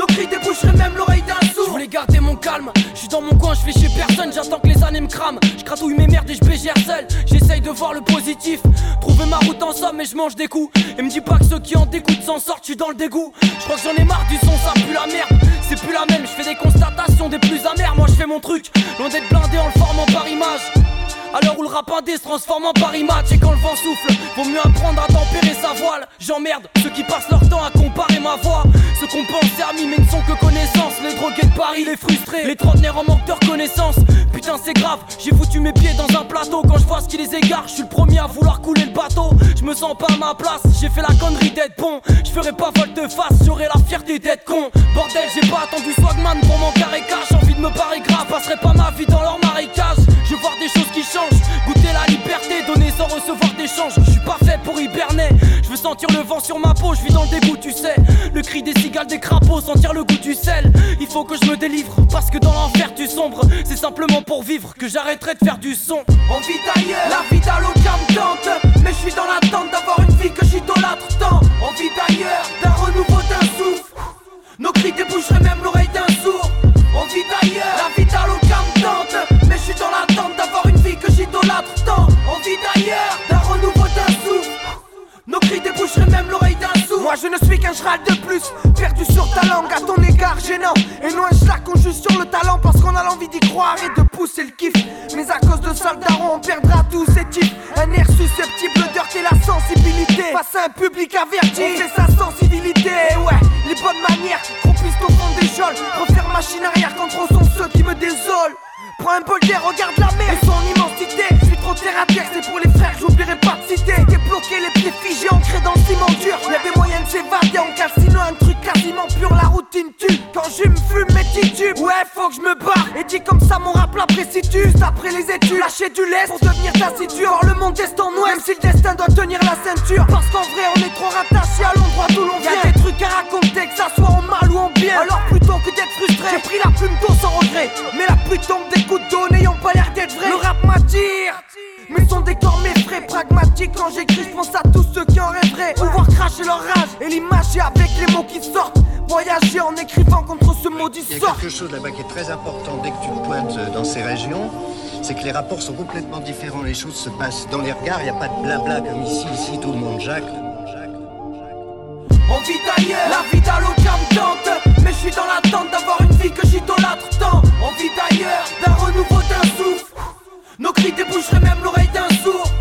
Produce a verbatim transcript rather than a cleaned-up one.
cris déboucheraient même l'oreille d'un sourd. Je voulais garder mon calme, je suis dans mon coin, je fais chier personne. J'attends que les années me crament, je gratouille mes merdes et je bégère seul. J'essaye de voir le positif, trouver ma route en somme, mais je mange des coups. Et me dis pas que ceux qui en dégoûtent s'en sortent, je suis dans le dégoût. Je crois que j'en ai marre du son, ça pue la merde. C'est plus la même, je fais des constatations des plus amères. Moi je fais mon truc, loin d'être blindé en le formant par image. À l'heure où le rap indé se transforme en Paris match. Et quand le vent souffle, vaut mieux apprendre à tempérer sa voile. J'emmerde ceux qui passent leur temps à comparer ma voix. Ceux qu'on pense amis mais ne sont que connaissances. Les drogués de Paris, les frustrés, les trentenaires en manque de reconnaissance. Putain c'est grave, j'ai foutu mes pieds dans un plateau. Quand je vois ce qui les égare, je suis le premier à vouloir couler le bateau. Je me sens pas à ma place, j'ai fait la connerie d'être bon. Je ferai pas volte face, j'aurai la fierté d'être con. Bordel, j'ai pas attendu Swagman pour mon carré cash. Envie de me barrer grave, passerai pas ma vie dans leur marécage. Je veux voir des choses qui changent, goûter la liberté, donner sans recevoir d'échange. Je suis pas fait pour hiberner, je veux sentir le vent sur ma peau. Je vis dans le dégoût, tu sais, le cri des cigales, des crapauds, sentir le goût du sel. Il faut que je me délivre, parce que dans l'enfer tu sombres. C'est simplement pour vivre que j'arrêterai de faire du son. On vit ailleurs, la vie d'Aloca me tente, mais je suis dans l'attente d'avoir une vie que j'idolâtre tant. On vit ailleurs, d'un renouveau, d'un souffle. Nos cris déboucheraient même l'oreille d'un sourd. On vit ailleurs, la vie d'Aloca me tente, mais je suis dans l'attente d'avoir une vie que j'idolâtre tant. On vit d'ailleurs, d'un renouveau, d'un souffle. Nos cris déboucheraient même l'oreille d'un sourd. Moi je ne suis qu'un cheval de plus, perdu sur ta langue, à ton égard gênant. Et non un schlag qu'on juge sur le talent parce qu'on a l'envie d'y croire et de pousser le kiff. Mais à cause de sales darons on perdra tous ces types. Un air susceptible de heurter la sensibilité. Face à un public averti, on fait sa sensibilité. Et ouais, les bonnes manières, qu'on puisse au fond des geôles. Refaire machine arrière quand trop sont ceux qui me désolent. Prends un bol d'air, regarde la mer et son immensité. Je suis trop terre à terre, c'est pour les frères, j'oublierai pas de citer. Débloquer les pieds figés, ancrés dans le ciment dur. Y'a des moyens de s'évader en calcinant un truc quasiment pur. La routine tue, quand je me fume mes titubes. Ouais, faut que je me barre, et dis comme ça mon rap l'apprécie-tu. Juste après les études, lâcher du lest pour devenir taciturne. Voir le monde est en nous, même si le destin doit tenir la ceinture. Parce qu'en vrai on est trop rattaché à l'endroit d'où l'on vient. Y'a des trucs à raconter, que ça soit en mal ou en bien. Alors plutôt que d'être frustré, j'ai pris la plume d'eau sans regret. Mais la pluie tombe des coups d'eau n'ayant pas l'air d'être vrai. Le rap m'attire, mais son décor m'effraie. Pragmatique quand j'écris, je pense à tous ceux qui en rêveraient. Pouvoir cracher leur rage et l'imager avec les mots qui sortent. Voyager en écrivant contre ce maudit sort. Il y a quelque chose là-bas qui est très important dès que tu te pointes dans ces régions. C'est que les rapports sont complètement différents. Les choses se passent dans les regards, il n'y a pas de blabla comme ici. Ici tout le monde jacle. On vit ailleurs, la vie d'Aloca me tente, mais je suis dans l'attente d'avoir une vie que j'idolâtre tant. On vit ailleurs, d'un renouveau, d'un souffle. Nos cris déboucheraient même l'oreille d'un sourd.